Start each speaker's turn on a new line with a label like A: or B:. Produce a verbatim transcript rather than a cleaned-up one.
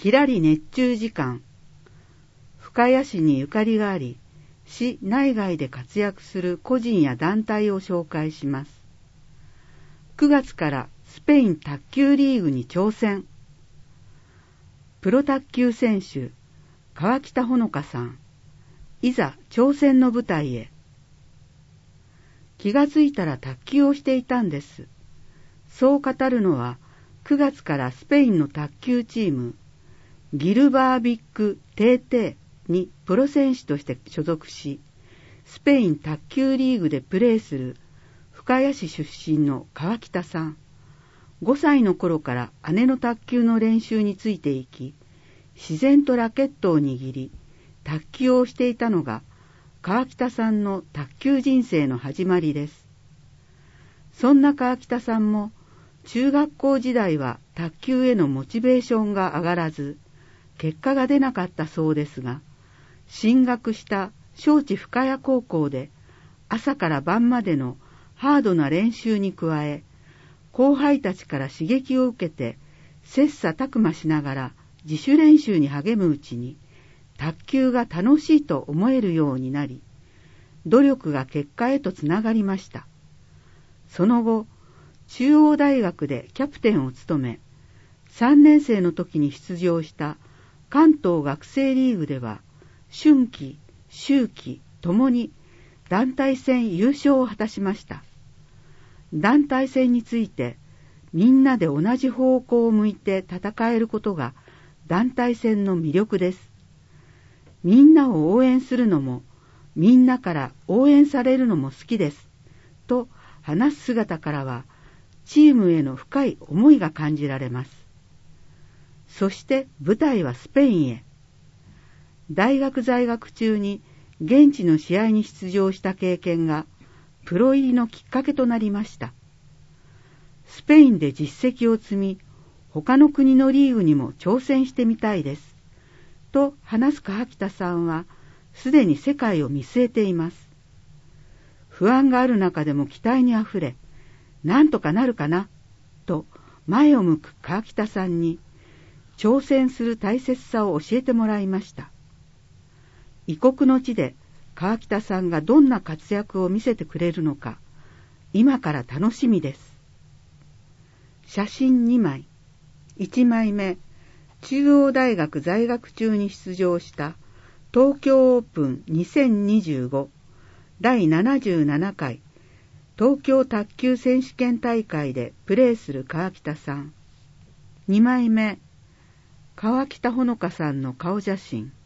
A: きらり熱中時間。深谷市にゆかりがあり、市内外で活躍する個人や団体を紹介します。くがつからスペイン卓球リーグに挑戦。プロ卓球選手、川北ほのかさん、いざ挑戦の舞台へ。気がついたら卓球をしていたんです。そう語るのは、くがつからスペインの卓球チーム、ギルバービック・テーテーにプロ選手として所属し、スペイン卓球リーグでプレーする深谷市出身の川北さん。ごさいの頃から姉の卓球の練習についていき、自然とラケットを握り、卓球をしていたのが川北さんの卓球人生の始まりです。そんな川北さんも中学校時代は卓球へのモチベーションが上がらず、結果が出なかったそうですが、進学した松地深谷高校で朝から晩までのハードな練習に加え、後輩たちから刺激を受けて切磋琢磨しながら自主練習に励むうちに、卓球が楽しいと思えるようになり、努力が結果へとつながりました。その後、中央大学でキャプテンを務め、さんねん生の時に出場した関東学生リーグでは、春季、秋季ともに団体戦優勝を果たしました。団体戦について、みんなで同じ方向を向いて戦えることが団体戦の魅力です。みんなを応援するのも、みんなから応援されるのも好きです。と話す姿からは、チームへの深い思いが感じられます。そして舞台はスペインへ。大学在学中に現地の試合に出場した経験がプロ入りのきっかけとなりました。スペインで実績を積み、他の国のリーグにも挑戦してみたいです。と話す川北さんは、すでに世界を見据えています。不安がある中でも期待にあふれ、なんとかなるかな、と前を向く川北さんに、挑戦する大切さを教えてもらいました。異国の地で川北さんがどんな活躍を見せてくれるのか、今から楽しみです。写真にまい。いちまいめ、中央大学在学中に出場した東京オープンにせんにじゅうごだいななじゅうななかい東京卓球選手権大会でプレーする川北さん。にまいめ、川北ほのかさんの顔写真。